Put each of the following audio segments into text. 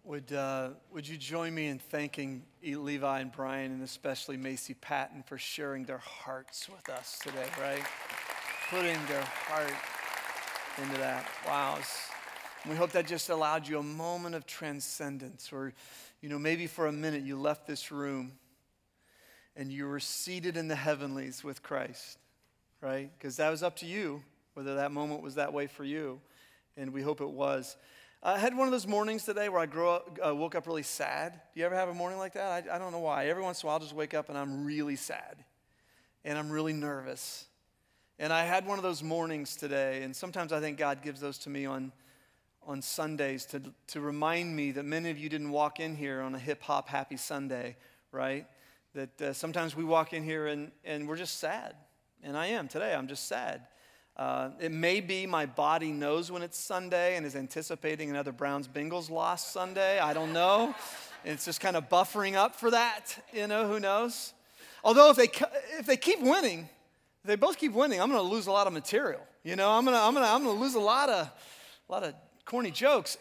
Would you join me in thanking Levi and Brian and especially Macy Patton for sharing their hearts with us today, right? Putting their heart into that. Wow. We hope that just allowed you a moment of transcendence or, maybe for a minute you left this room and you were seated in the heavenlies with Christ, right? Because that was up to you, whether that moment was that way for you, and we hope it was. I had one of those mornings today where I woke up really sad. Do you ever have a morning like that? I don't know why. Every once in a while I'll just wake up and I'm really sad and I'm really nervous. And I had one of those mornings today, and sometimes I think God gives those to me on Sundays to remind me that many of you didn't walk in here on a hip-hop happy Sunday, right? That sometimes we walk in here and we're just sad. And I am today. I'm just sad. It may be my body knows when it's Sunday and is anticipating another Browns-Bengals loss Sunday. I don't know. It's just kind of buffering up for that. Who knows? Although if they keep winning, if they both keep winning, I'm going to lose a lot of material. I'm going to lose a lot of corny jokes.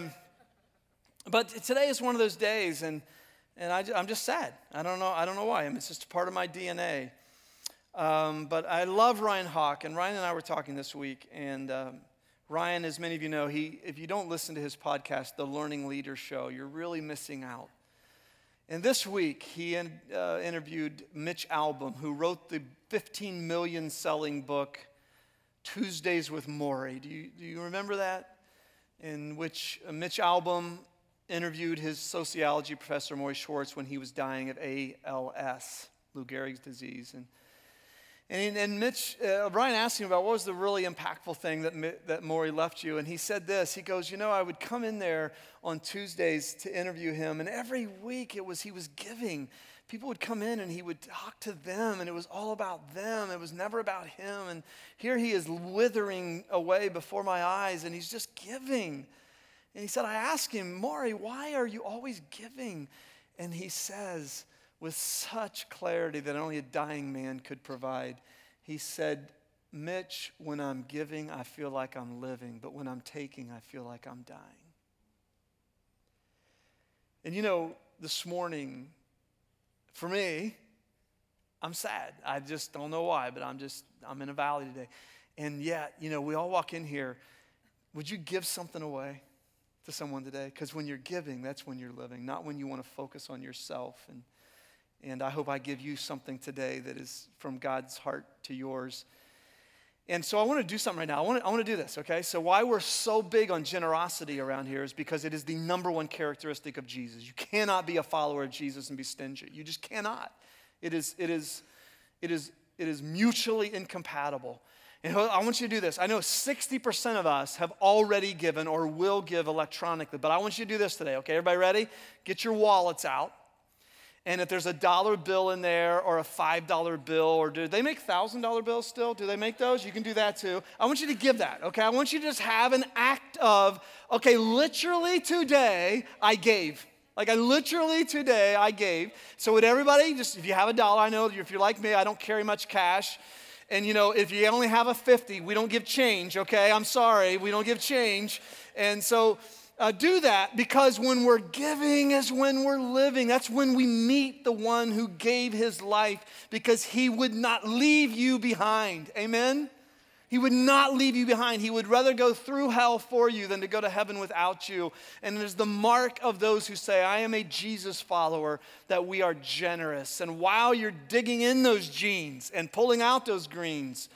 But today is one of those days, and I'm just sad. I don't know why. It's just part of my DNA. But I love Ryan Hawk, and Ryan and I were talking this week, and Ryan, as many of you know, if you don't listen to his podcast, The Learning Leader Show, you're really missing out. And this week, he interviewed Mitch Albom, who wrote the 15 million selling book, Tuesdays with Morrie. Do you remember that? In which Mitch Albom interviewed his sociology professor, Morrie Schwartz, when he was dying of ALS, Lou Gehrig's disease. And Brian asked him about what was the really impactful thing that Morrie left you, and he said this. He goes, I would come in there on Tuesdays to interview him, and every week he was giving. People would come in and he would talk to them, and it was all about them. It was never about him. And here he is withering away before my eyes, and he's just giving. And he said, I asked him, Morrie, why are you always giving? And he says, with such clarity that only a dying man could provide, he said, Mitch, when I'm giving, I feel like I'm living, but when I'm taking, I feel like I'm dying. And this morning, for me, I'm sad. I just don't know why, but I'm in a valley today. And yet, we all walk in here. Would you give something away to someone today? Because when you're giving, that's when you're living, not when you want to focus on yourself. And I hope I give you something today that is from God's heart to yours. And so I want to do something right now. I want to do this, okay? So why we're so big on generosity around here is because it is the number one characteristic of Jesus. You cannot be a follower of Jesus and be stingy. You just cannot. It is mutually incompatible. And I want you to do this. I know 60% of us have already given or will give electronically, but I want you to do this today, okay? Everybody ready? Get your wallets out. And if there's a dollar bill in there or a $5 bill, or do they make $1,000 bills still? Do they make those? You can do that too. I want you to give that, okay? I want you to just have an act of, okay, literally today I gave. Literally today I gave. So would everybody, just if you have a dollar, I know if you're like me, I don't carry much cash. And if you only have a 50, we don't give change, okay? I'm sorry, we don't give change. And so do that, because when we're giving is when we're living. That's when we meet the one who gave his life, because he would not leave you behind. Amen? He would not leave you behind. He would rather go through hell for you than to go to heaven without you. And it is the mark of those who say, I am a Jesus follower, that we are generous. And while you're digging in those jeans and pulling out those greens,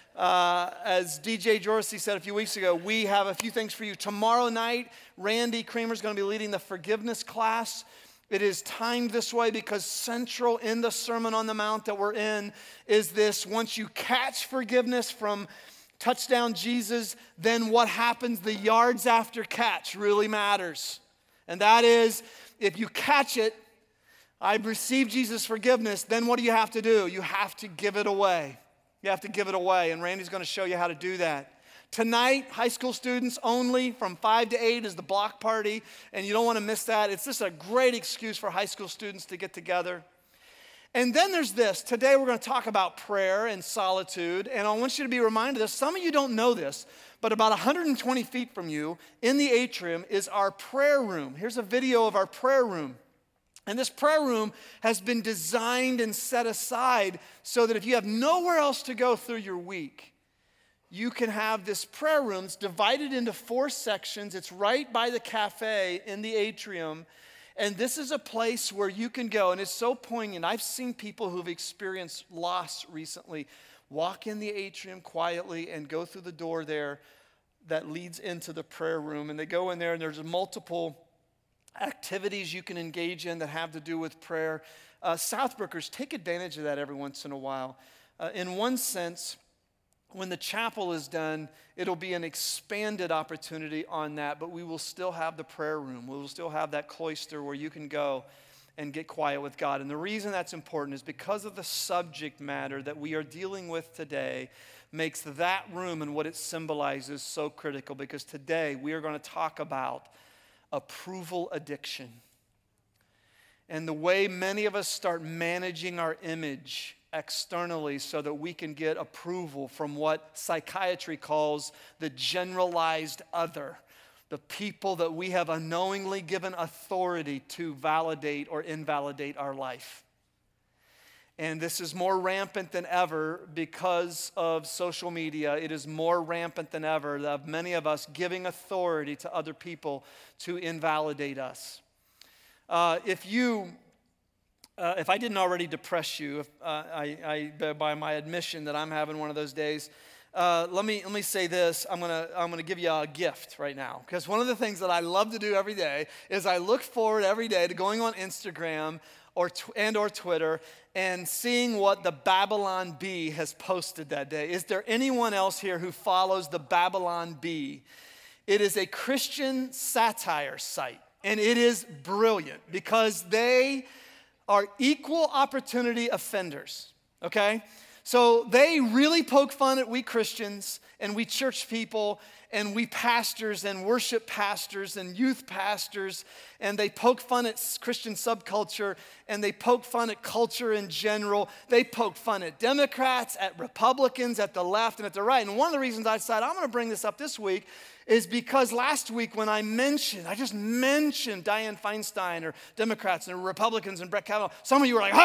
as DJ Jorsey said a few weeks ago, we have a few things for you. Tomorrow night, Randy Kramer is going to be leading the forgiveness class. It is timed this way because central in the Sermon on the Mount that we're in is this: once you catch forgiveness from Touchdown Jesus, then what happens the yards after catch really matters. And that is, if you catch it, I've received Jesus' forgiveness, then what do you have to do? You have to give it away. You have to give it away, and Randy's going to show you how to do that. Tonight, high school students only, from 5 to 8 is the block party, and you don't want to miss that. It's just a great excuse for high school students to get together. And then there's this. Today we're going to talk about prayer and solitude. And I want you to be reminded of this. Some of you don't know this, but about 120 feet from you in the atrium is our prayer room. Here's a video of our prayer room. And this prayer room has been designed and set aside so that if you have nowhere else to go through your week, you can have this prayer room. It's divided into 4 sections. It's right by the cafe in the atrium. And this is a place where you can go, and it's so poignant. I've seen people who've experienced loss recently walk in the atrium quietly and go through the door there that leads into the prayer room. And they go in there, and there's multiple activities you can engage in that have to do with prayer. Southbrookers, take advantage of that every once in a while. In one sense, when the chapel is done, it'll be an expanded opportunity on that, but we will still have the prayer room. We will still have that cloister where you can go and get quiet with God. And the reason that's important is because of the subject matter that we are dealing with today makes that room and what it symbolizes so critical, because today we are going to talk about approval addiction and the way many of us start managing our image externally so that we can get approval from what psychiatry calls the generalized other, the people that we have unknowingly given authority to validate or invalidate our life. And this is more rampant than ever because of social media. It is more rampant than ever of many of us giving authority to other people to invalidate us. If I didn't already depress you, by my admission that I'm having one of those days, let me say this. I'm gonna give you a gift right now, because one of the things that I love to do every day is I look forward every day to going on Instagram or Twitter and seeing what the Babylon Bee has posted that day. Is there anyone else here who follows the Babylon Bee? It is a Christian satire site, and it is brilliant because they are equal opportunity offenders, okay? So they really poke fun at we Christians and we church people and we pastors and worship pastors and youth pastors, and they poke fun at Christian subculture, and they poke fun at culture in general. They poke fun at Democrats, at Republicans, at the left, and at the right. And one of the reasons I decided I'm going to bring this up this week is because last week when I just mentioned Dianne Feinstein or Democrats and Republicans and Brett Kavanaugh, some of you were like,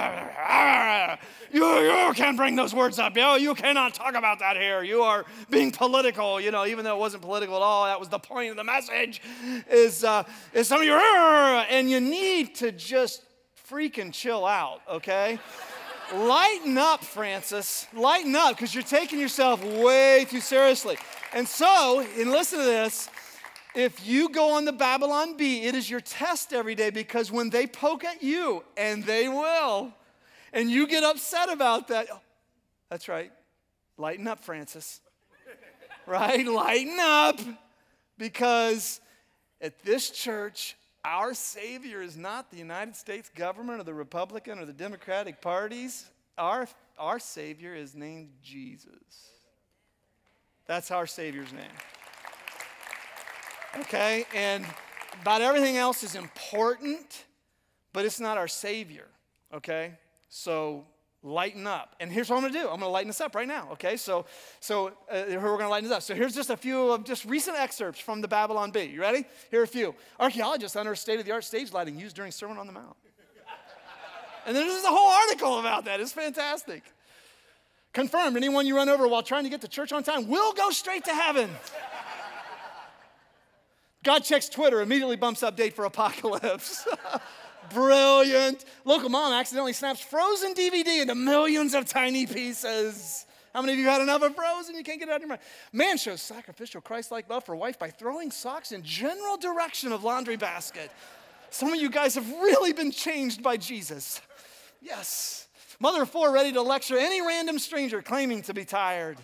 you can't bring those words up. You cannot talk about that here. You are being political, even though it wasn't political at all. That was the point of the message, is some of you, and you need to just freaking chill out, okay? Lighten up, Francis. Lighten up, because you're taking yourself way too seriously. And so, and listen to this, if you go on the Babylon Bee, it is your test every day, because when they poke at you, and they will, and you get upset about that, that's right, lighten up, Francis. Right? Lighten up, because at this church, our Savior is not the United States government or the Republican or the Democratic parties. Our Savior is named Jesus. That's our Savior's name. Okay? And about everything else is important, but it's not our Savior. Okay? So lighten up. And here's what I'm going to do. I'm going to lighten this up right now. Okay? So we're going to lighten this up. So here's just a few of just recent excerpts from the Babylon Bee. You ready? Here are a few. Archaeologists unearthed state-of-the-art stage lighting used during Sermon on the Mount. And then there's a whole article about that. It's fantastic. Confirmed, anyone you run over while trying to get to church on time will go straight to heaven. God checks Twitter, immediately bumps up date for apocalypse. Brilliant. Local mom accidentally snaps Frozen DVD into millions of tiny pieces. How many of you had enough of Frozen? You can't get it out of your mind. Man shows sacrificial Christ-like love for wife by throwing socks in general direction of laundry basket. Some of you guys have really been changed by Jesus. Yes. Mother of 4 ready to lecture any random stranger claiming to be tired.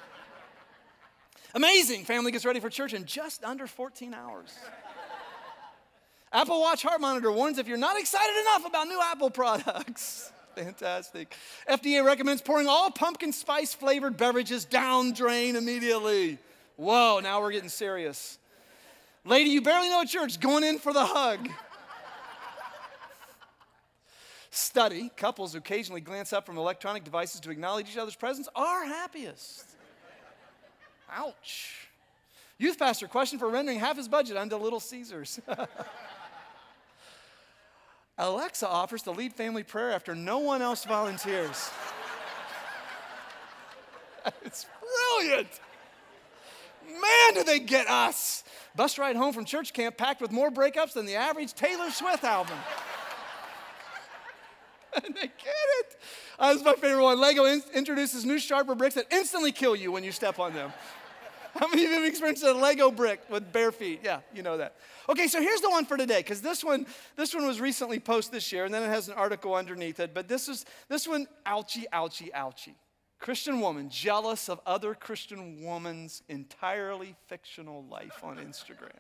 Amazing. Family gets ready for church in just under 14 hours. Apple Watch heart monitor warns if you're not excited enough about new Apple products. Fantastic. FDA recommends pouring all pumpkin spice flavored beverages down drain immediately. Whoa, now we're getting serious. Lady you barely know at church going in for the hug. study, couples who occasionally glance up from electronic devices to acknowledge each other's presence are happiest. Ouch. Youth pastor questioned for rendering half his budget onto Little Caesars. Alexa offers to lead family prayer after no one else volunteers. It's brilliant. Man, do they get us. Bus ride home from church camp packed with more breakups than the average Taylor Swift album. And they get it. This is my favorite one. Lego introduces new sharper bricks that instantly kill you when you step on them. How many of you have experienced a Lego brick with bare feet? Yeah, you know that. Okay, so here's the one for today, because this one was recently posted this year, and then it has an article underneath it. But this one, ouchie, ouchie, ouchie. Christian woman jealous of other Christian woman's entirely fictional life on Instagram.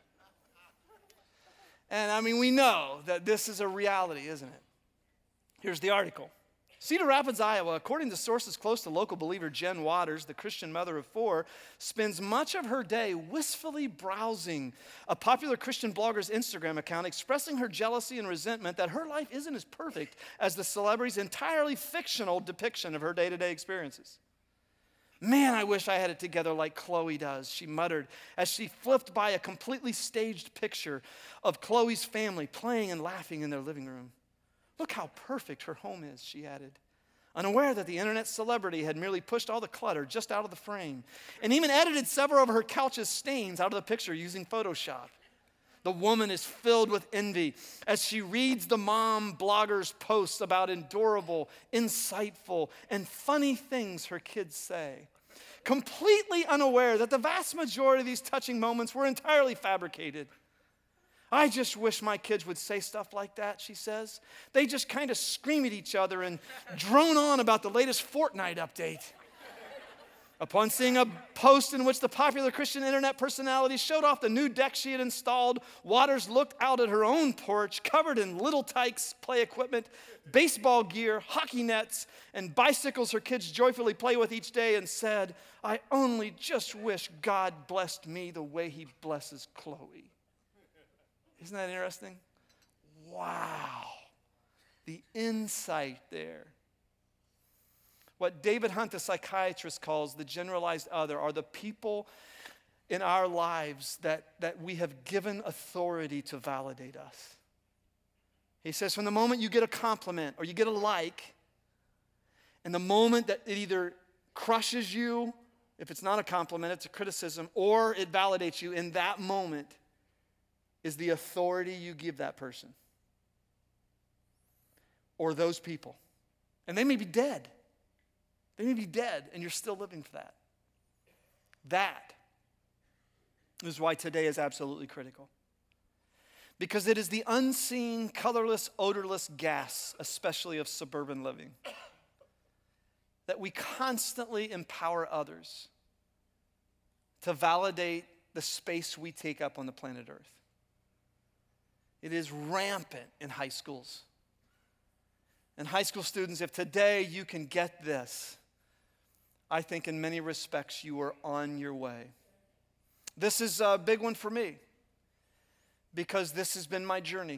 And I mean, we know that this is a reality, isn't it? Here's the article. Cedar Rapids, Iowa, according to sources close to local believer Jen Waters, the Christian mother of 4, spends much of her day wistfully browsing a popular Christian blogger's Instagram account, expressing her jealousy and resentment that her life isn't as perfect as the celebrity's entirely fictional depiction of her day-to-day experiences. Man, I wish I had it together like Chloe does, she muttered as she flipped by a completely staged picture of Chloe's family playing and laughing in their living room. Look how perfect her home is, she added, unaware that the internet celebrity had merely pushed all the clutter just out of the frame and even edited several of her couch's stains out of the picture using Photoshop. The woman is filled with envy as she reads the mom blogger's posts about adorable, insightful, and funny things her kids say, completely unaware that the vast majority of these touching moments were entirely fabricated. I just wish my kids would say stuff like that, she says. They just kind of scream at each other and drone on about the latest Fortnite update. Upon seeing a post in which the popular Christian internet personality showed off the new deck she had installed, Waters looked out at her own porch, covered in Little Tikes play equipment, baseball gear, hockey nets, and bicycles her kids joyfully play with each day, and said, I only just wish God blessed me the way he blesses Chloe. Isn't that interesting? Wow. The insight there. What David Hunt, the psychiatrist, calls the generalized other are the people in our lives that we have given authority to validate us. He says from the moment you get a compliment or you get a like, and the moment that it either crushes you, if it's not a compliment, it's a criticism, or it validates you, in that moment is the authority you give that person or those people. And they may be dead. They may be dead, and you're still living for that. That is why today is absolutely critical. Because it is the unseen, colorless, odorless gas, especially of suburban living, that we constantly empower others to validate the space we take up on the planet Earth. It is rampant in high schools. And high school students, if today you can get this, I think in many respects you are on your way. This is a big one for me because this has been my journey.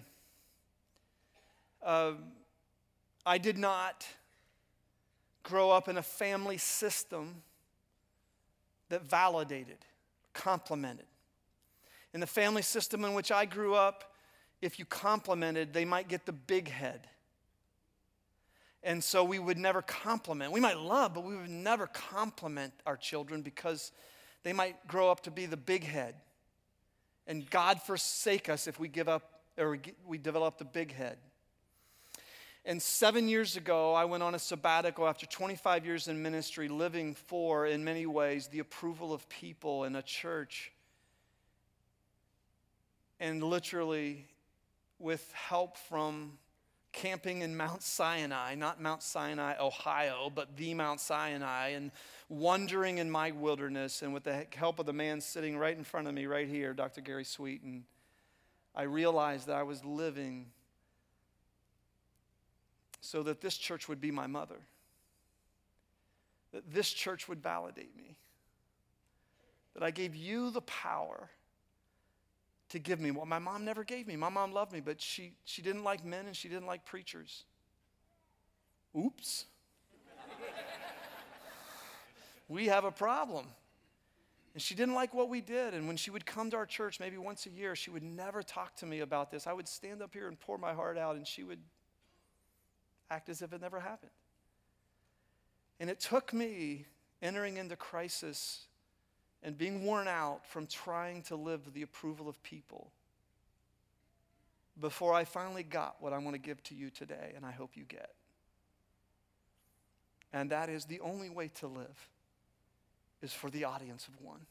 I did not grow up in a family system that validated, complimented. In the family system in which I grew up, if you complimented, they might get the big head. And so we would never compliment. We might love, but we would never compliment our children because they might grow up to be the big head. And God forsake us if we give up or we develop the big head. And 7 years ago, I went on a sabbatical after 25 years in ministry, living for, in many ways, the approval of people in a church. And literally, with help from camping in Mount Sinai, not Mount Sinai, Ohio, but the Mount Sinai, and wandering in my wilderness, and with the help of the man sitting right in front of me right here, Dr. Gary Sweeten, I realized that I was living so that this church would be my mother, that this church would validate me, that I gave you the power to give me what my mom never gave me. My mom loved me, but she didn't like men and she didn't like preachers. Oops. We have a problem. And she didn't like what we did. And when she would come to our church maybe once a year, she would never talk to me about this. I would stand up here and pour my heart out, and she would act as if it never happened. And it took me entering into crisis and being worn out from trying to live the approval of people before I finally got what I want to give to you today, and I hope you get. And that is the only way to live is for the audience of one.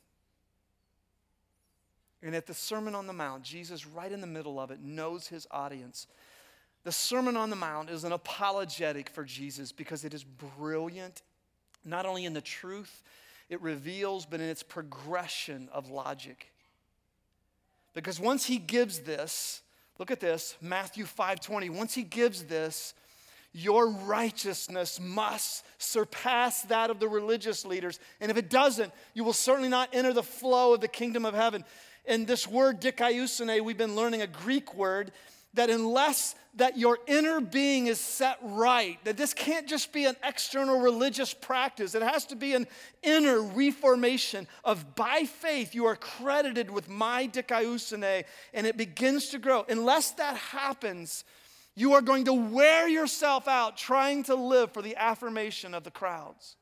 And at the Sermon on the Mount, Jesus, right in the middle of it, knows his audience. The Sermon on the Mount is an apologetic for Jesus because it is brilliant, not only in the truth it reveals, but in its progression of logic. Because once he gives this, look at this, Matthew 5:20, once he gives this, your righteousness must surpass that of the religious leaders. And if it doesn't, you will certainly not enter the flow of the kingdom of heaven. And this word dikaiosune, we've been learning a Greek word that unless that your inner being is set right, that this can't just be an external religious practice. It has to be an inner reformation of by faith you are credited with my dikaiosune, and it begins to grow. Unless that happens, you are going to wear yourself out trying to live for the affirmation of the crowds.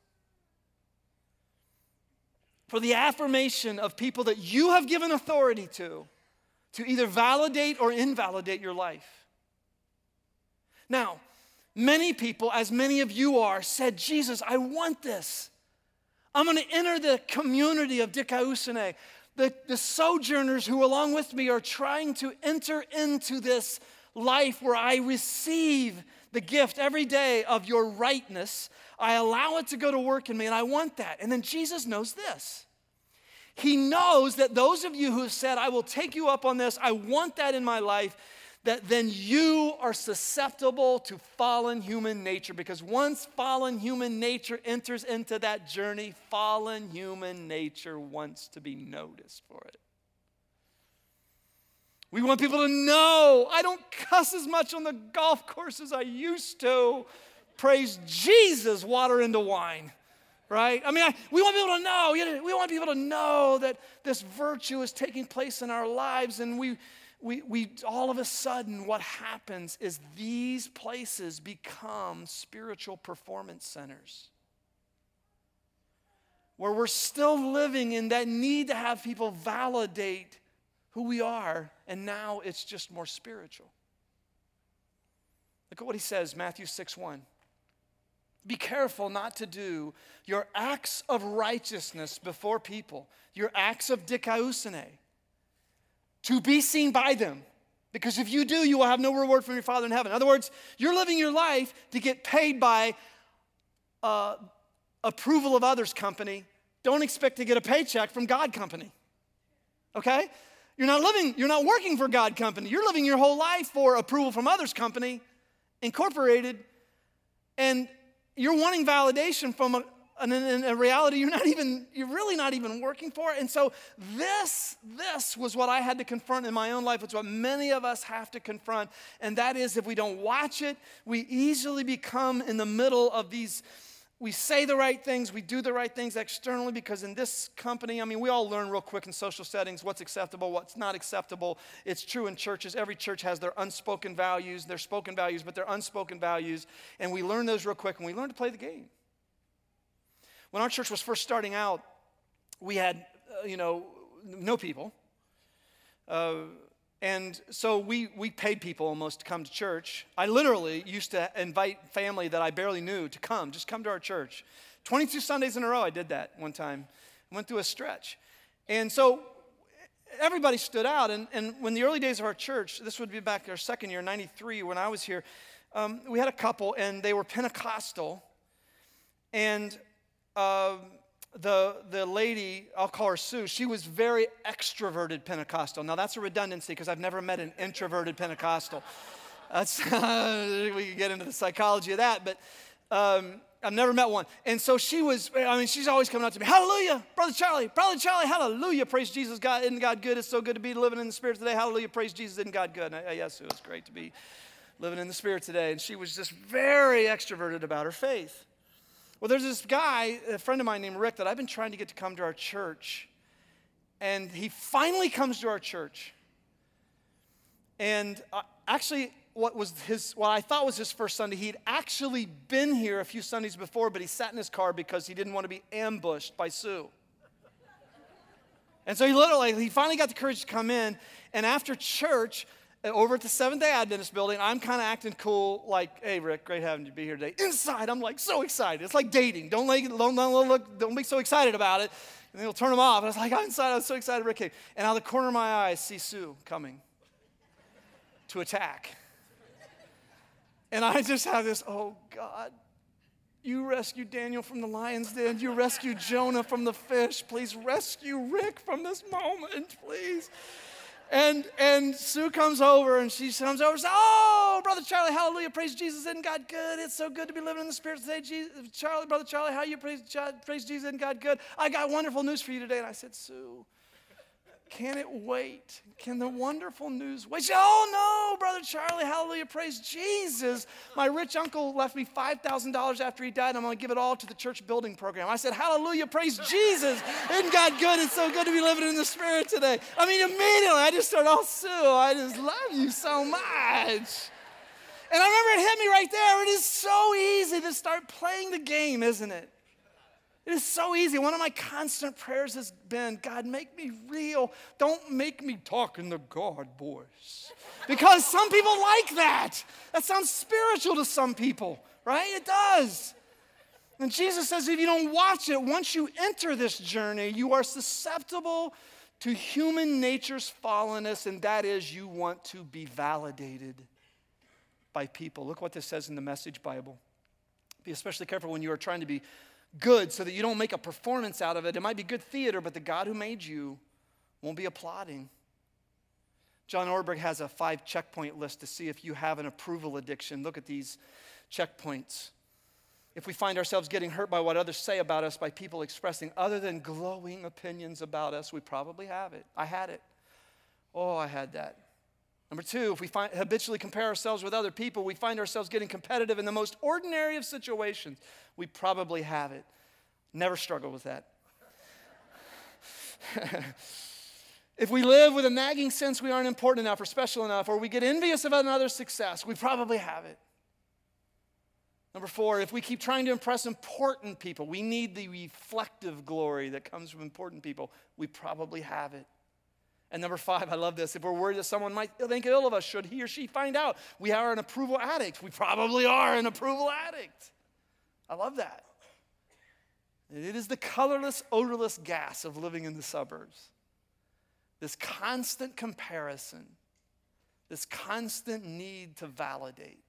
For the affirmation of people that you have given authority to either validate or invalidate your life. Now, many people, as many of you are, said, Jesus, I want this. I'm going to enter the community of dikaiosune. The sojourners who along with me are trying to enter into this life where I receive the gift every day of your rightness. I allow it to go to work in me, and I want that. And then Jesus knows this. He knows that those of you who have said, I will take you up on this, I want that in my life, that then you are susceptible to fallen human nature. Because once fallen human nature enters into that journey, fallen human nature wants to be noticed for it. We want people to know, I don't cuss as much on the golf course as I used to. Praise Jesus, water into wine, right? I mean, we want people to know. We want people to know that this virtue is taking place in our lives. And we all of a sudden, what happens is these places become spiritual performance centers, where we're still living in that need to have people validate who we are, and now it's just more spiritual. Look at what he says, Matthew 6:1. Be careful not to do your acts of righteousness before people, your acts of dikaiosune, to be seen by them. Because if you do, you will have no reward from your Father in heaven. In other words, you're living your life to get paid by approval of others company. Don't expect to get a paycheck from God company. Okay? You're not working for God company. You're living your whole life for approval from others company, incorporated, and you're wanting validation from a reality you're really not even working for. And so this was what I had to confront in my own life. It's what many of us have to confront. And that is, if we don't watch it, we easily become in the middle of these. We say the right things, we do the right things externally, because in this company, I mean, we all learn real quick in social settings what's acceptable, what's not acceptable. It's true in churches. Every church has their unspoken values, their spoken values, but their unspoken values, and we learn those real quick, and we learn to play the game. When our church was first starting out, we had, no people. And so we paid people almost to come to church. I literally used to invite family that I barely knew to just come to our church. 22 Sundays in a row I did that one time. I went through a stretch. And so everybody stood out. And when the early days of our church, this would be back our second year, 93, when I was here, we had a couple, and they were Pentecostal. And the lady, I'll call her Sue, she was very extroverted Pentecostal. Now, that's a redundancy because I've never met an introverted Pentecostal. That's we can get into the psychology of that, but I've never met one. And so she's always coming up to me, hallelujah, Brother Charlie, hallelujah, praise Jesus, isn't God good? It's so good to be living in the Spirit today, hallelujah, praise Jesus, isn't God good? And yes, it was great to be living in the Spirit today, and she was just very extroverted about her faith. Well, there's this guy, a friend of mine named Rick, that I've been trying to get to come to our church, and he finally comes to our church. And actually, what I thought was his first Sunday, he'd actually been here a few Sundays before, but he sat in his car because he didn't want to be ambushed by Sue. And so he finally got the courage to come in, and after church, over at the Seventh-day Adventist building, I'm kind of acting cool, like, hey, Rick, great having you be here today. Inside, I'm like so excited. It's like dating. Don't be so excited about it. And then he'll turn them off. And I was like, inside, I was so excited Rick came. And out of the corner of my eye, I see Sue coming to attack. And I just have this, oh, God, you rescued Daniel from the lion's den. You rescued Jonah from the fish. Please rescue Rick from this moment, please. And Sue comes over, and she comes over and says, oh, Brother Charlie, hallelujah, praise Jesus, isn't God good? It's so good to be living in the Spirit today. Brother Charlie, how you praise Jesus, isn't God good? I got wonderful news for you today. And I said, Sue, can it wait? Can the wonderful news wait? She said, oh, no, Brother Charlie, hallelujah, praise Jesus. My rich uncle left me $5,000 after he died. I'm going to give it all to the church building program. I said, hallelujah, praise Jesus. Isn't God good? It's so good to be living in the Spirit today. I mean, immediately I just started, oh, Sue, I just love you so much. And I remember it hit me right there. It is so easy to start playing the game, isn't it? It is so easy. One of my constant prayers has been, God, make me real. Don't make me talk in the God voice. Because some people like that. That sounds spiritual to some people, right? It does. And Jesus says if you don't watch it, once you enter this journey, you are susceptible to human nature's fallenness, and that is you want to be validated by people. Look what this says in the Message Bible. Be especially careful when you are trying to be good so that you don't make a performance out of it. It might be good theater, but the God who made you won't be applauding. John Ortberg has a 5 checkpoint list to see if you have an approval addiction. Look at these checkpoints. If we find ourselves getting hurt by what others say about us, by people expressing other than glowing opinions about us, we probably have it. I had it. Oh, I had that. Number 2, if we habitually compare ourselves with other people, we find ourselves getting competitive in the most ordinary of situations. We probably have it. Never struggled with that. If we live with a nagging sense we aren't important enough or special enough, or we get envious of another's success, we probably have it. Number 4, if we keep trying to impress important people, we need the reflective glory that comes from important people, we probably have it. And number 5, I love this. If we're worried that someone might think ill of us, should he or she find out we are an approval addict, we probably are an approval addict. I love that. It is the colorless, odorless gas of living in the suburbs. This constant comparison, this constant need to validate.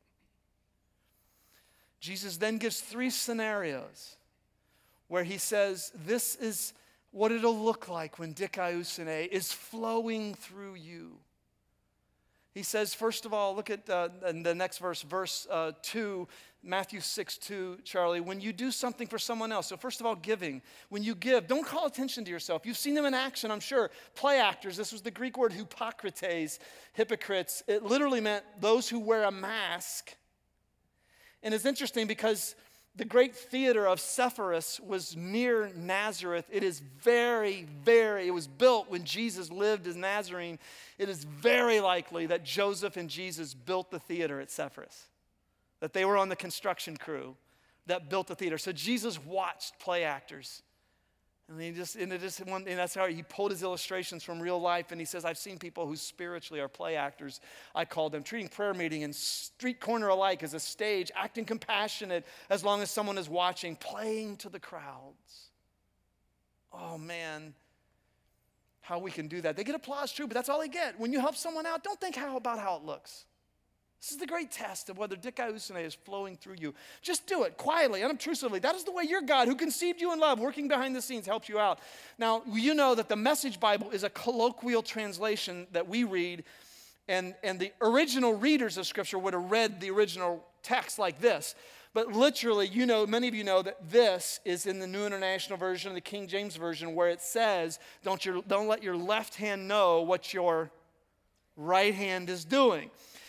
Jesus then gives 3 scenarios where he says, this is what it'll look like when dikaiosune is flowing through you. He says, first of all, look at the next verse, verse 2, Matthew 6:2, Charlie. When you do something for someone else, so first of all, giving. When you give, don't call attention to yourself. You've seen them in action, I'm sure. Play actors, this was the Greek word hypocrites, hypocrites. It literally meant those who wear a mask. And it's interesting because the great theater of Sepphoris was near Nazareth. It is it was built when Jesus lived as Nazarene. It is very likely that Joseph and Jesus built the theater at Sepphoris, that they were on the construction crew that built the theater. So Jesus watched play actors. And that's how he pulled his illustrations from real life, and he says, I've seen people who spiritually are play actors, I call them, treating prayer meeting and street corner alike as a stage, acting compassionate as long as someone is watching, playing to the crowds. Oh man, how we can do that. They get applause, true, but that's all they get. When you help someone out, don't think about how it looks. This is the great test of whether dikaiosune is flowing through you. Just do it quietly, unobtrusively. That is the way your God, who conceived you in love, working behind the scenes, helps you out. Now, you know that the Message Bible is a colloquial translation that we read, and the original readers of Scripture would have read the original text like this. But literally, many of you know that this is in the New International Version, the King James Version, where it says, don't let your left hand know what your right hand is doing.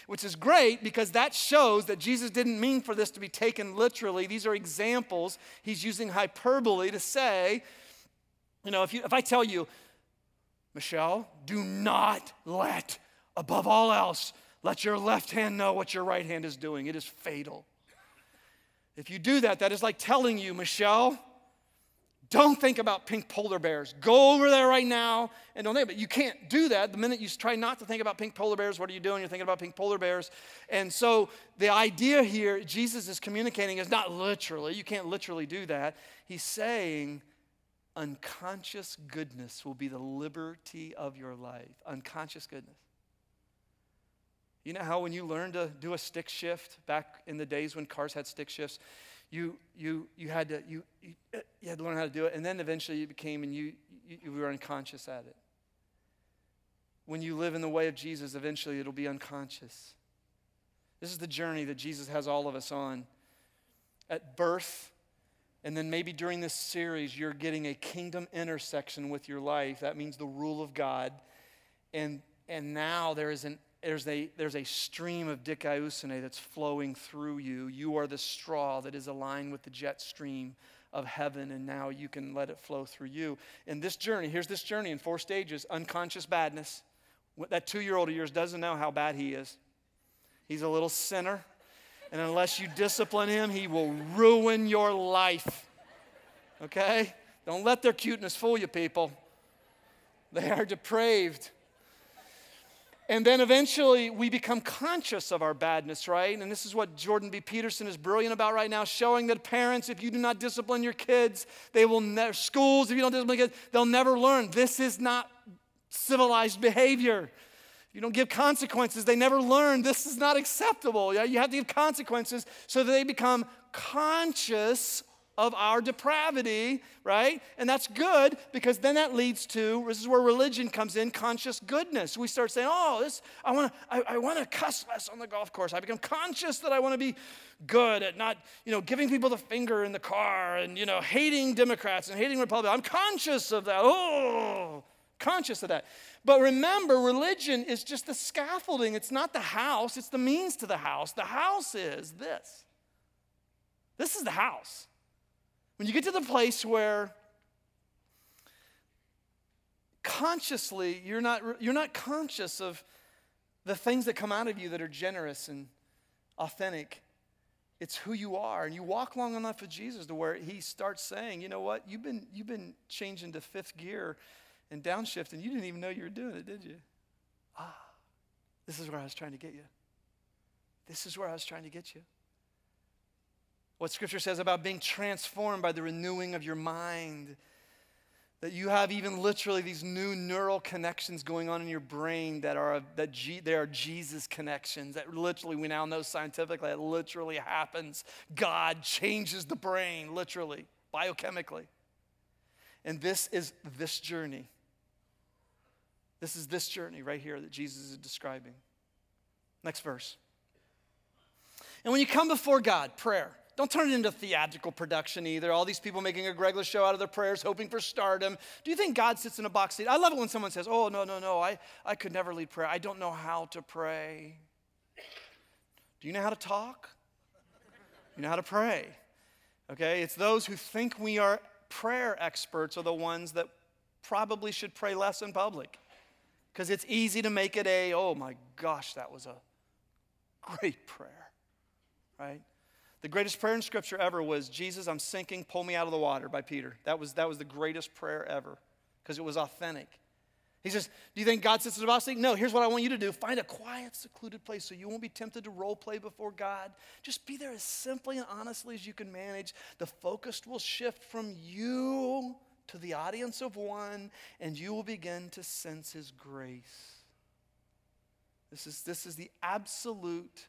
which is great because that shows that Jesus didn't mean for this to be taken literally. These are examples. He's using hyperbole to say, if I tell you, Michelle, do not above all else, let your left hand know what your right hand is doing. It is fatal. If you do that, that is like telling you, Michelle, don't think about pink polar bears. Go over there right now and don't think about it. You can't do that. The minute you try not to think about pink polar bears, what are you doing? You're thinking about pink polar bears. And so the idea here, Jesus is communicating, is not literally. You can't literally do that. He's saying unconscious goodness will be the liberty of your life. Unconscious goodness. You know how when you learn to do a stick shift back in the days when cars had stick shifts, you had to learn how to do it, and then eventually you became, and you were unconscious at it. When you live in the way of Jesus, eventually it'll be unconscious. This is the journey that Jesus has all of us on. At birth, and then maybe during this series, you're getting a kingdom intersection with your life. That means the rule of God. And now there's a stream of dikaiosune that's flowing through you. You are the straw that is aligned with the jet stream of heaven, and now you can let it flow through you. And this journey, here's this journey in 4 stages. Unconscious badness. That 2-year-old of yours doesn't know how bad he is. He's a little sinner, and unless you discipline him, he will ruin your life. Okay? Don't let their cuteness fool you, people. They are depraved. And then eventually we become conscious of our badness, right? And this is what Jordan B. Peterson is brilliant about right now, showing that parents, if you do not discipline your kids, schools, if you don't discipline kids, they'll never learn. This is not civilized behavior. If you don't give consequences, they never learn. This is not acceptable. Yeah? You have to give consequences so that they become conscious of our depravity, right? And that's good because then that leads to, this is where religion comes in, conscious goodness. We start saying, I want to cuss less on the golf course. I become conscious that I want to be good at not, giving people the finger in the car and, hating Democrats and hating Republicans. I'm conscious of that. Conscious of that. But remember, religion is just the scaffolding. It's not the house. It's the means to the house. The house is this. This is the house. When you get to the place where consciously you're not conscious of the things that come out of you that are generous and authentic. It's who you are, and you walk long enough with Jesus to where he starts saying, you know what, you've been changing to 5th gear and downshift, and you didn't even know you were doing it, did you? This is where I was trying to get you. This is where I was trying to get you. What Scripture says about being transformed by the renewing of your mind. That you have even literally these new neural connections going on in your brain they are Jesus connections. That literally, we now know scientifically, it literally happens. God changes the brain, literally, biochemically. And this is this journey. This is this journey right here that Jesus is describing. Next verse. And when you come before God, prayer. Don't turn it into theatrical production either. All these people making a regular show out of their prayers, hoping for stardom. Do you think God sits in a box seat? I love it when someone says, no, I could never lead prayer. I don't know how to pray. Do you know how to talk? You know how to pray. Okay, it's those who think we are prayer experts are the ones that probably should pray less in public. Because it's easy to make it oh my gosh, that was a great prayer, right? The greatest prayer in Scripture ever was, Jesus, I'm sinking, pull me out of the water, by Peter. That was the greatest prayer ever because it was authentic. He says, do you think God sits in the box seat? No, here's what I want you to do. Find a quiet, secluded place so you won't be tempted to role play before God. Just be there as simply and honestly as you can manage. The focus will shift from you to the audience of one, and you will begin to sense his grace. This is the absolute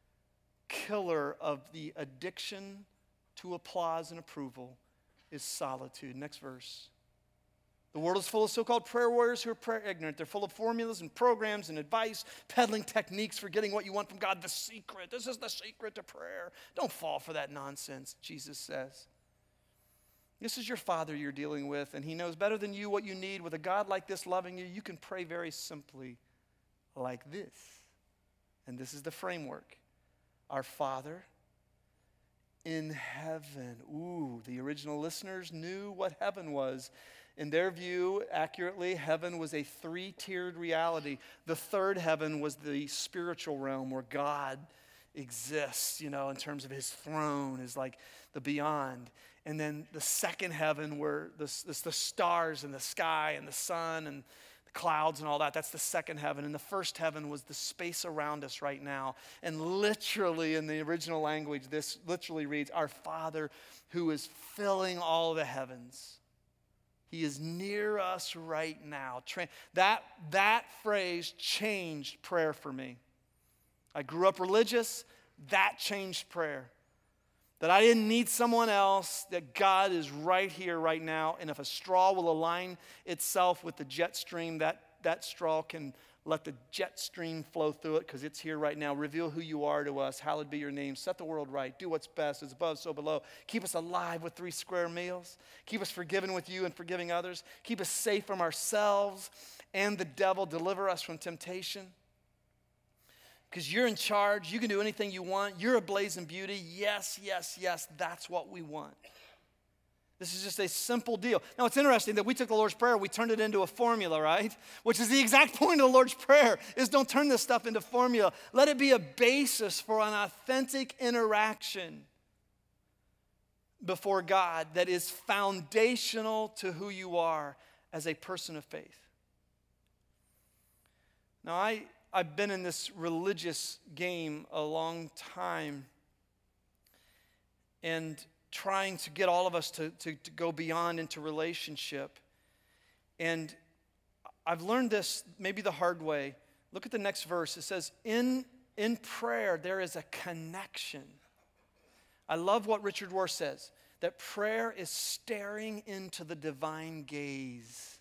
killer of the addiction to applause and approval is solitude. Next verse. The world is full of so-called prayer warriors who are prayer ignorant. They're full of formulas and programs and advice, peddling techniques for getting what you want from God. The secret. This is the secret to prayer. Don't fall for that nonsense, Jesus says. This is your Father you're dealing with, and he knows better than you what you need. With a God like this loving you, you can pray very simply like this. And this is the framework. Our Father in heaven. Ooh, the original listeners knew what heaven was. In their view, accurately, heaven was a three-tiered reality. The third heaven was the spiritual realm where God exists, in terms of his throne, is like the beyond. And then the second heaven where the stars in the sky and the sun and the clouds and all that, that's the second heaven. And the first heaven was the space around us right now. And literally in the original language, this literally reads, our Father who is filling all the heavens. He is near us right now. That phrase changed prayer for me. I grew up religious. That changed prayer. That I didn't need someone else, that God is right here, right now. And if a straw will align itself with the jet stream, that straw can let the jet stream flow through it because it's here right now. Reveal who you are to us. Hallowed be your name. Set the world right. Do what's best, as above, so below. Keep us alive with 3 square meals. Keep us forgiven with you and forgiving others. Keep us safe from ourselves and the devil. Deliver us from temptation. Because you're in charge. You can do anything you want. You're a blazing beauty. Yes, yes, yes. That's what we want. This is just a simple deal. Now, it's interesting that we took the Lord's Prayer, we turned it into a formula, right? Which is the exact point of the Lord's Prayer, is don't turn this stuff into formula. Let it be a basis for an authentic interaction before God that is foundational to who you are as a person of faith. Now, I've been in this religious game a long time and trying to get all of us to go beyond into relationship. And I've learned this maybe the hard way. Look at the next verse. It says, in prayer, there is a connection. I love what Richard Rohr says, that prayer is staring into the divine gaze.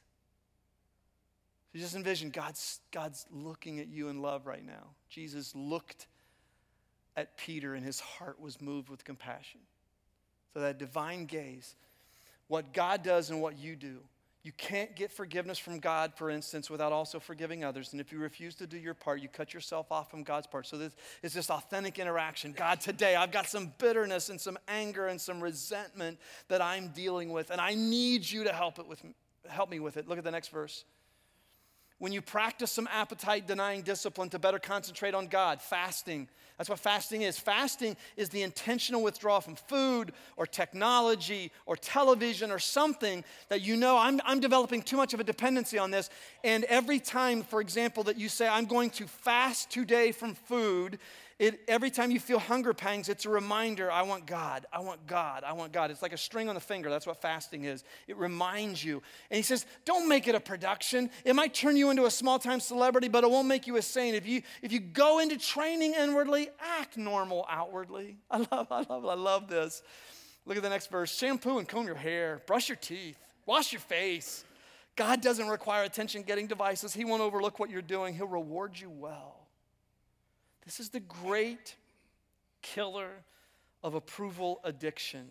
So just envision God's looking at you in love right now. Jesus looked at Peter and his heart was moved with compassion. So that divine gaze, what God does and what you do. You can't get forgiveness from God, for instance, without also forgiving others. And if you refuse to do your part, you cut yourself off from God's part. So this is this authentic interaction. God, today I've got some bitterness and some anger and some resentment that I'm dealing with, and I need you to help me with it. Look at the next verse. When you practice some appetite-denying discipline to better concentrate on God, fasting. That's what fasting is. Fasting is the intentional withdrawal from food or technology or television or something that I'm developing too much of a dependency on this. And every time, for example, that you say, I'm going to fast today from food, every time you feel hunger pangs, it's a reminder, I want God, I want God, I want God. It's like a string on the finger. That's what fasting is. It reminds you. And he says, don't make it a production. It might turn you into a small-time celebrity, but it won't make you a saint. If you go into training inwardly, act normal outwardly. I love this. Look at the next verse. Shampoo and comb your hair. Brush your teeth. Wash your face. God doesn't require attention-getting devices. He won't overlook what you're doing. He'll reward you well. This is the great killer of approval addiction,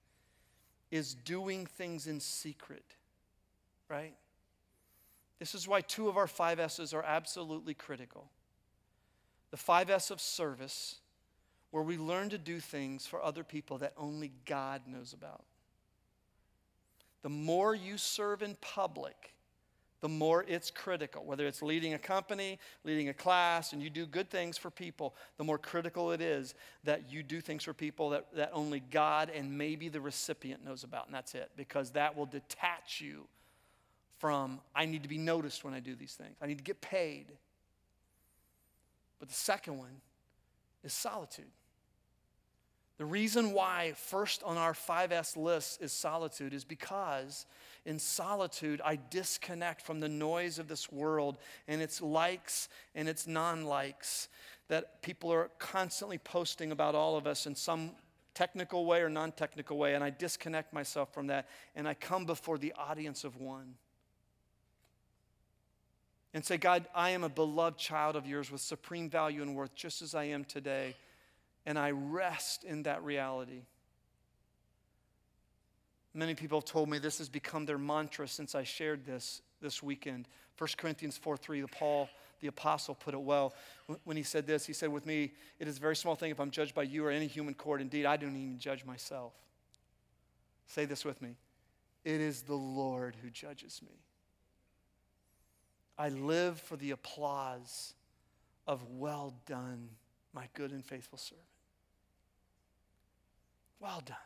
is doing things in secret, right? This is why 2 of our 5 S's are absolutely critical. The 5 S of service, where we learn to do things for other people that only God knows about. The more you serve in public, the more it's critical. Whether it's leading a company, leading a class, and you do good things for people, the more critical it is that you do things for people that only God and maybe the recipient knows about, and that's it. Because that will detach you from, I need to be noticed when I do these things. I need to get paid. But the second one is solitude. The reason why first on our 5S list is solitude is because in solitude, I disconnect from the noise of this world and its likes and its non-likes that people are constantly posting about all of us in some technical way or non-technical way, and I disconnect myself from that, and I come before the audience of one and say, God, I am a beloved child of yours with supreme value and worth just as I am today, and I rest in that reality. Many people have told me this has become their mantra since I shared this weekend. 1 Corinthians 4:3, the apostle put it well when he said this. He said, with me, it is a very small thing if I'm judged by you or any human court. Indeed, I don't even judge myself. Say this with me. It is the Lord who judges me. I live for the applause of well done, my good and faithful servant. Well done.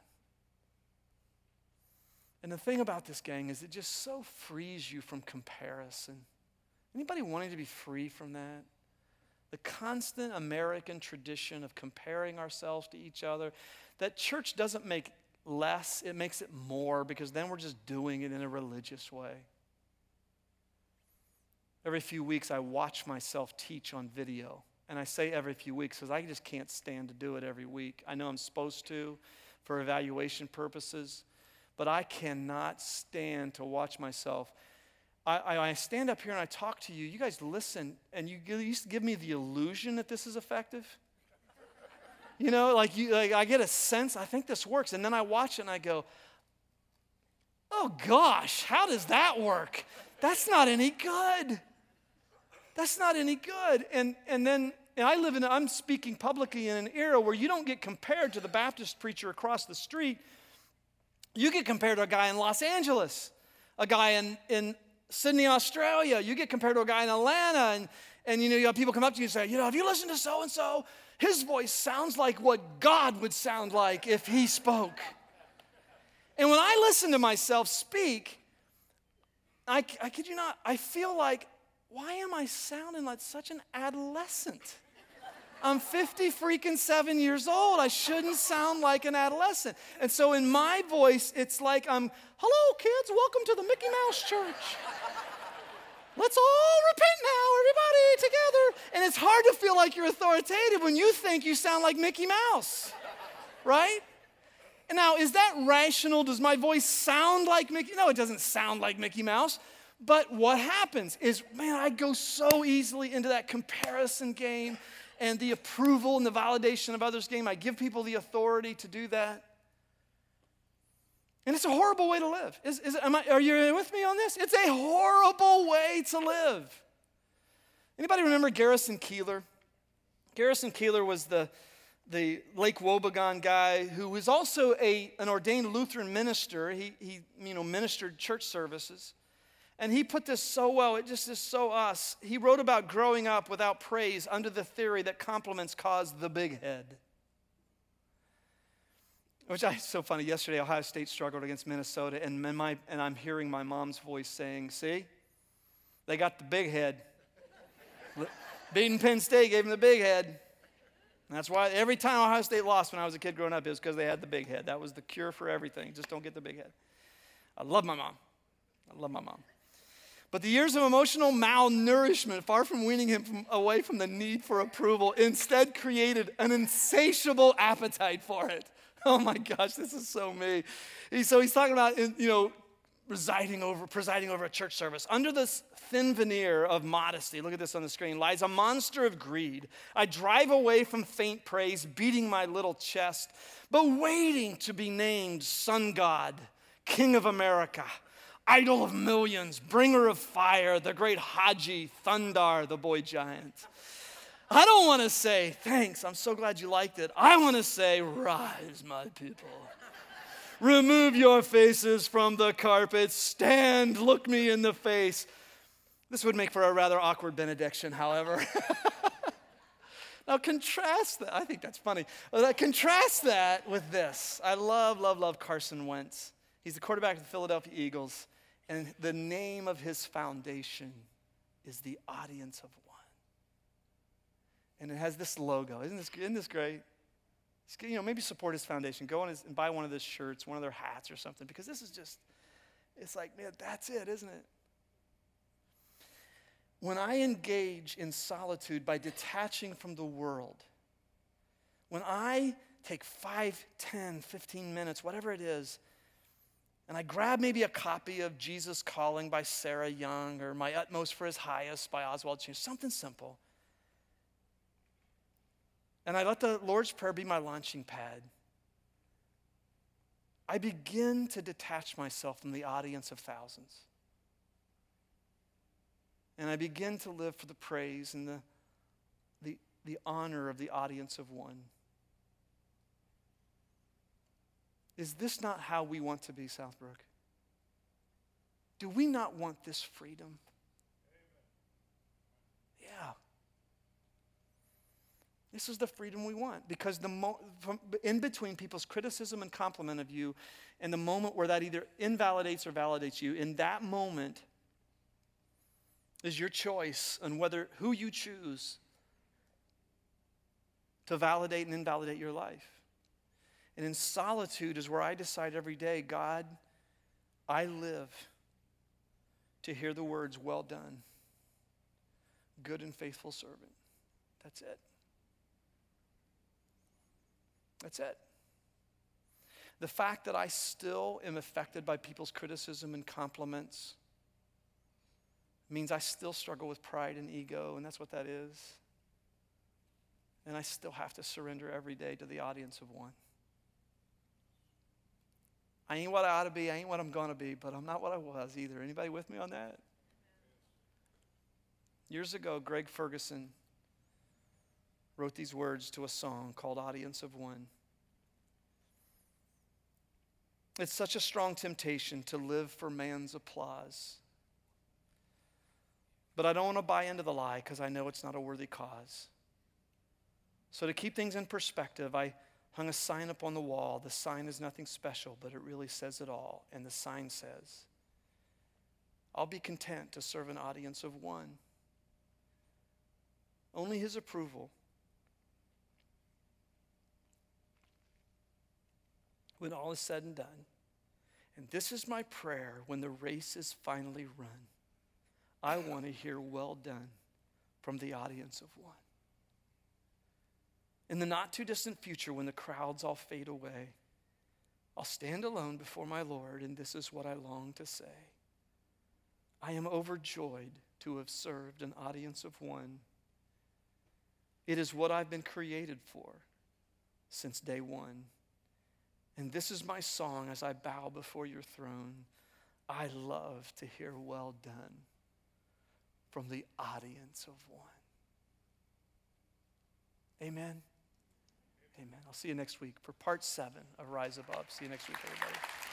And the thing about this, gang, is it just so frees you from comparison. Anybody wanting to be free from that? The constant American tradition of comparing ourselves to each other, that church doesn't make less, it makes it more, because then we're just doing it in a religious way. Every few weeks, I watch myself teach on video. And I say every few weeks because I just can't stand to do it every week. I know I'm supposed to for evaluation purposes, but I cannot stand to watch myself. I stand up here and I talk to you. You guys listen, and you used to give me the illusion that this is effective. You know, like I get a sense, I think this works. And then I watch it and I go, oh gosh, how does that work? That's not any good. That's not any good. And I'm speaking publicly in an era where you don't get compared to the Baptist preacher across the street. You get compared to a guy in Los Angeles, a guy in Sydney, Australia. You get compared to a guy in Atlanta. And you have people come up to you and say, have you listened to so-and-so? His voice sounds like what God would sound like if he spoke. And when I listen to myself speak, I kid you not, I feel like, why am I sounding like such an adolescent? I'm 7 years old. I shouldn't sound like an adolescent. And so in my voice, it's like hello kids, welcome to the Mickey Mouse Church. Let's all repent now, everybody together. And it's hard to feel like you're authoritative when you think you sound like Mickey Mouse, right? And now, is that rational? Does my voice sound like Mickey? No, it doesn't sound like Mickey Mouse. But what happens is, man, I go so easily into that comparison game and the approval and the validation of others game. I give people the authority to do that. And it's a horrible way to live. Are you with me on this? It's a horrible way to live. Anybody remember Garrison Keillor? Garrison Keillor was the Lake Wobegon guy who was also an ordained Lutheran minister. He ministered church services. And he put this so well, it just is so us. He wrote about growing up without praise under the theory that compliments cause the big head. Which is so funny. Yesterday, Ohio State struggled against Minnesota, and I'm hearing my mom's voice saying, see, they got the big head. Beating Penn State gave them the big head. And that's why every time Ohio State lost when I was a kid growing up, it was because they had the big head. That was the cure for everything. Just don't get the big head. I love my mom. But the years of emotional malnourishment, far from weaning him away from the need for approval, instead created an insatiable appetite for it. Oh my gosh, this is so me. So he's talking about, presiding over a church service. Under this thin veneer of modesty, look at this on the screen, lies a monster of greed. I drive away from faint praise, beating my little chest, but waiting to be named Sun God, King of America, idol of millions, bringer of fire, the great Haji, Thundar, the boy giant. I don't want to say, thanks, I'm so glad you liked it. I want to say, rise, my people. Remove your faces from the carpet. Stand, look me in the face. This would make for a rather awkward benediction, however. Now contrast that. I think that's funny. Contrast that with this. I love Carson Wentz. He's the quarterback of the Philadelphia Eagles. And the name of his foundation is the Audience of One. And it has this logo. Isn't this great? Maybe support his foundation. Go and buy one of his shirts, one of their hats or something. Because this is just, it's like, man, that's it, isn't it? When I engage in solitude by detaching from the world, when I take 5, 10, 15 minutes, whatever it is, and I grab maybe a copy of Jesus Calling by Sarah Young or My Utmost for His Highest by Oswald Chambers, something simple. And I let the Lord's Prayer be my launching pad. I begin to detach myself from the audience of thousands. And I begin to live for the praise and the honor of the audience of one. Is this not how we want to be, Southbrook? Do we not want this freedom? Yeah. This is the freedom we want, because in between people's criticism and compliment of you and the moment where that either invalidates or validates you, in that moment is your choice on who you choose to validate and invalidate your life. And in solitude is where I decide every day, God, I live to hear the words, well done, good and faithful servant. That's it. That's it. The fact that I still am affected by people's criticism and compliments means I still struggle with pride and ego, and that's what that is. And I still have to surrender every day to the audience of one. I ain't what I ought to be, I ain't what I'm going to be, but I'm not what I was either. Anybody with me on that? Years ago, Greg Ferguson wrote these words to a song called Audience of One. It's such a strong temptation to live for man's applause. But I don't want to buy into the lie because I know it's not a worthy cause. So to keep things in perspective, I hung a sign up on the wall. The sign is nothing special, but it really says it all. And the sign says, I'll be content to serve an audience of one. Only his approval. When all is said and done. And this is my prayer when the race is finally run. I want to hear well done from the audience of one. In the not too distant future, when the crowds all fade away, I'll stand alone before my Lord, and this is what I long to say. I am overjoyed to have served an audience of one. It is what I've been created for since day one. And this is my song as I bow before your throne. I love to hear well done from the audience of one. Amen. Amen. I'll see you next week for part 7 of Rise Above. See you next week, everybody.